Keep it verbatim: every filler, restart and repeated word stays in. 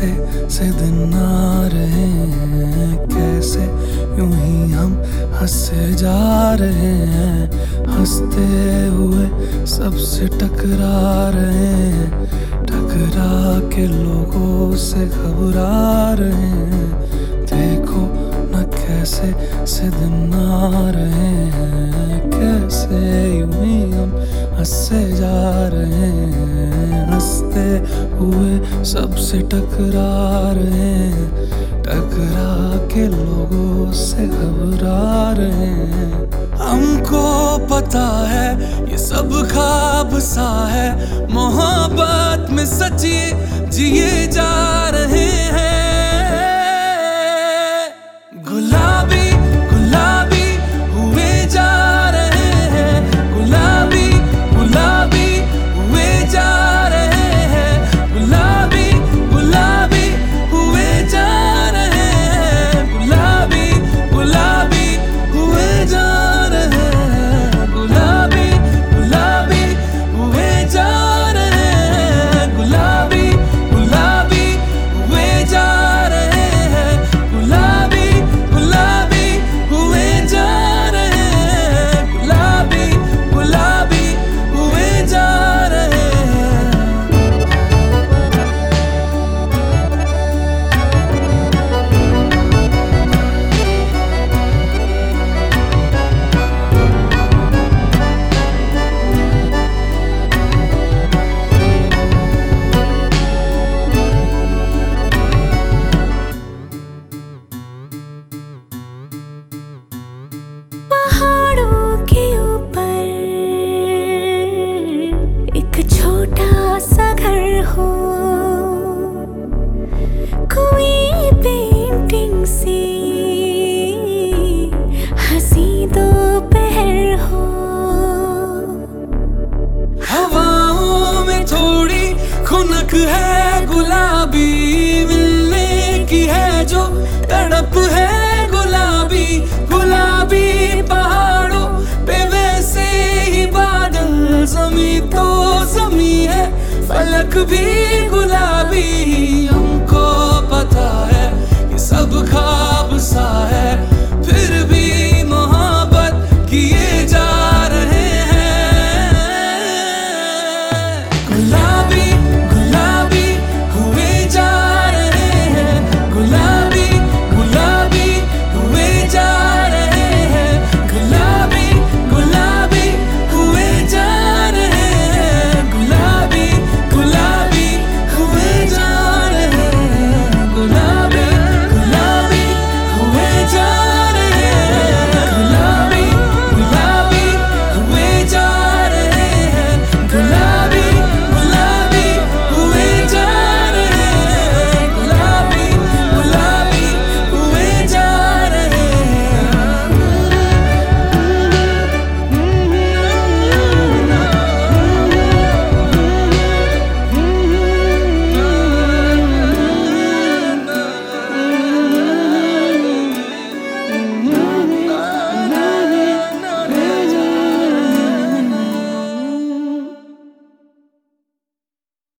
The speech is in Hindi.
कैसे से दिन आ रहे हैं, कैसे यूं ही हम हंसे जा रहे हैं, हंसते हुए सबसे टकरा रहे हैं, टकरा के लोगों से घबरा रहे हैं। देखो न कैसे से दिन आ रहे हैं, कैसे यूं ही हम हंसे जा रहे हैं, हंसते हुए सबसे टकरा रहे हैं, टकरा के लोगों से घबरा रहे हैं। हमको पता है ये सब ख्वाब सा है, मोहब्बत में सच्ची जिए जा रहे हैं। गुलाबी गुलाबी हुए जा रहे हैं, गुलाबी गुलाबी हुए जा रहे हैं, गुलाबी गुलाबी हुए जा रहे हैं, गुलाबी गुलाबी हुए जा रहे हैं, गुलाबी गुलाबी हुए जा रहे हैं, गुलाबी गुलाबी हुए जा रहे हैं, गुलाबी गुलाबी हुए जा रहे हैं, गुलाबी गुलाबी हुए जा रहे हैं। पहाड़ों के ऊपर एक छोटा सा घर हो, कोई पेंटिंग सी हंसी दोपहर हो। हवाओं में थोड़ी खुनक है गुलाबी, मिलने की है जो तड़प है गुलाबी, गुलाबी पहाड़ों पे वैसे ही बादल, ज़मीं तो ज़मीं है, फलक भी